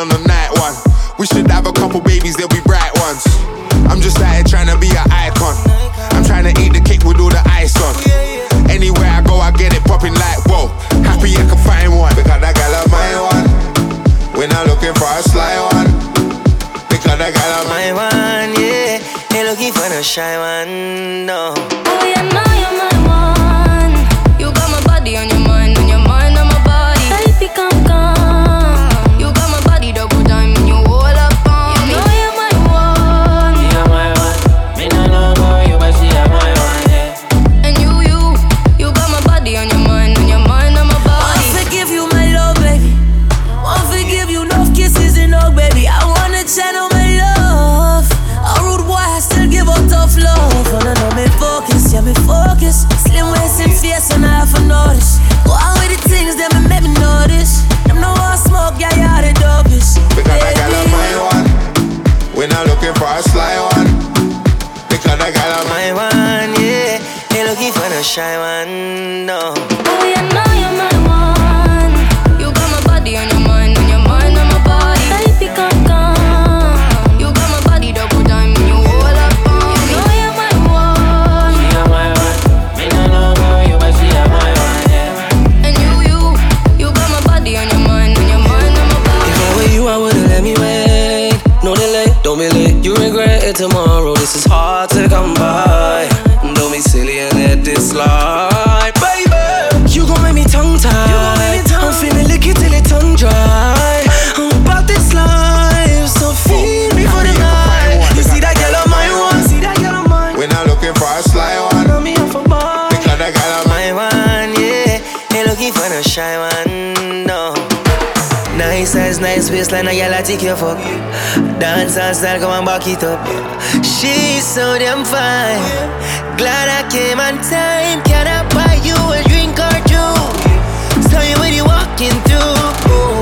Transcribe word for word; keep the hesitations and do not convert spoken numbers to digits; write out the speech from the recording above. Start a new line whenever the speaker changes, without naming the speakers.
on the night one. We should have a couple babies, they'll be bright ones. I'm just out here trying to be an icon. I'm trying to eat the cake with all the ice on. Anywhere I go, I get it popping like whoa. Happy I can find one. Because that gal of my one. We're not looking for a sly one. Because that gal of
my one, yeah. Ain't looking for no shy one, no.
Oh yeah, now you're my one. You got my body on your mind, and your mind on my body. Baby, come, come. You got my body double time, and you all up on me. You know you're my one.
You're my one. Me no know about you, but she are my one, yeah.
And you, you, you got my body on your mind, and your mind on my body.
I'll forgive you, my love, baby. I'll forgive you, enough kisses and hug, baby. I wanna channel my love. A rude boy, I still give out tough love. Wanna know me focus, yeah, me focus. Slim waist and face, and I have to notice. Go out with the things that me make me notice. Them no one smoke, yeah, yeah, the dopest.
Because that gal of my one. We're not looking for a sly one. Because that gal of
my one, yeah. Ain't looking for no shy one, no.
Oh yeah, now you're my one. You got my body on your mind, and your mind on my body. Baby, come, come. You got my body double time, and you all up on me. You know you're my one.
She are my one. Me no know about you, but she are my one, yeah.
And you, you, you got my body on your mind, and your mind on my body.
If I were you, I wouldn't let me wait. No delay, don't be late. You regret it tomorrow. This is hard to come by. Don't be silly and let this slide, baby. You gon' make me tongue tied. I'm feeling lick it till it tongue dry. I'm about this life, so feed me for the night. You see that girl on my one? See that girl on mine?
We're not looking for a sly one.
Know me off a bar.
Because that gal of
my one, yeah. Ain't looking for no shy one, no. Nice eyes, nice waistline, a girl I take your fuck. Dance and style, come and back it up. She's so damn fine. Glad I came on time. Can I buy you a drink or two? Saw you when you walking through.